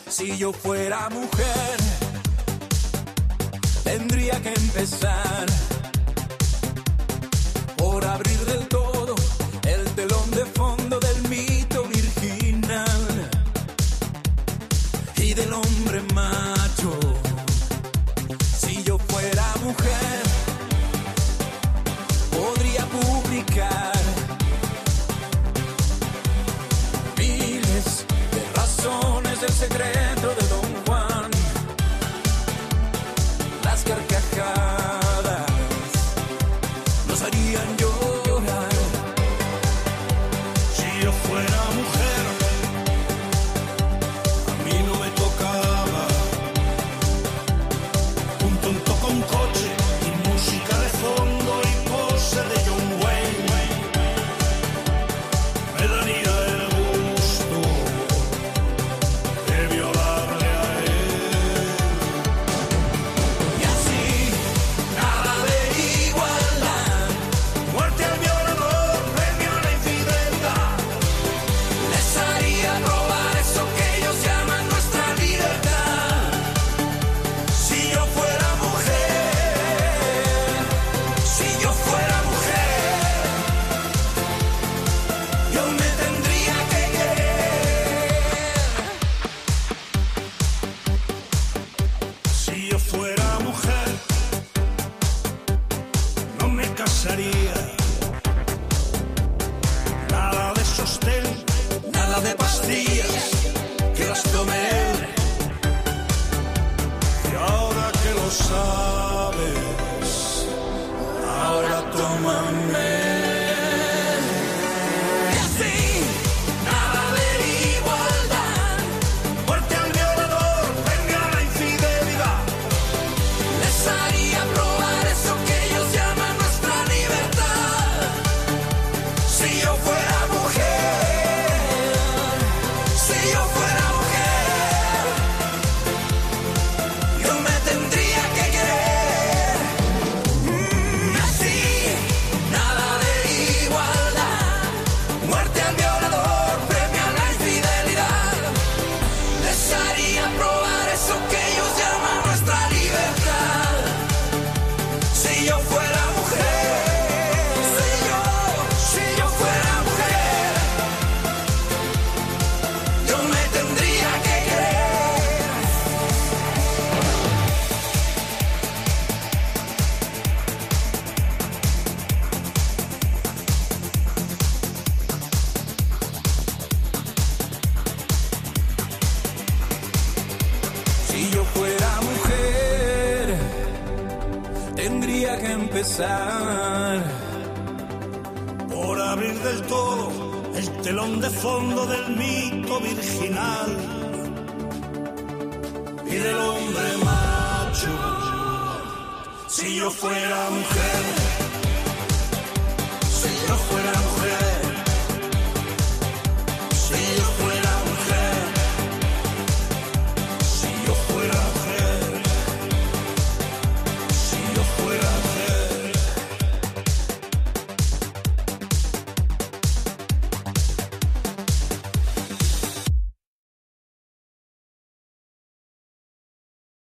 Si yo fuera mujer, tendría que empezar por abrir del todo el telón de fondo del mito virginal y del hombre macho. Si yo fuera mujer, podría publicar miles de razones del secreto de Don Juan. Las carcajadas nos harían llorar. Si yo fuera mujer, a mí no me tocaba un tonto con coche y música de fondo y pose de John Wayne. Me daría el gusto de violarle a él. Y así, nada de igualdad, Muerte al violador, premio a la infidelidad. les haría probar eso que ellos llaman nuestra libertad. Si yo fuera mujer, si yo fuera mujer, yo me tendría que querer. Si yo fuera mujer, no me casaría. Nada de sostén, Nada de pastillas que las tome él. y ahora que lo sabes, ahora tómame. Y así, nada de igualdad, Muerte al violador, premio a la infidelidad. les haría probar eso que ellos llaman nuestra libertad. Si yo fuera mujer, si yo fuera mujer, yo me tendría que querer. Así, nada de igualdad, muerte al violador, premio a la infidelidad. Les haría probar eso que ellos llaman nuestra libertad. Si yo fuera mujer, si yo fuera mujer, yo me tendría que querer. Si yo fuera mujer, tendría que empezar Por abrir del todo el telón de fondo del mito virginal y del hombre macho. Si yo fuera mujer, si yo fuera mujer,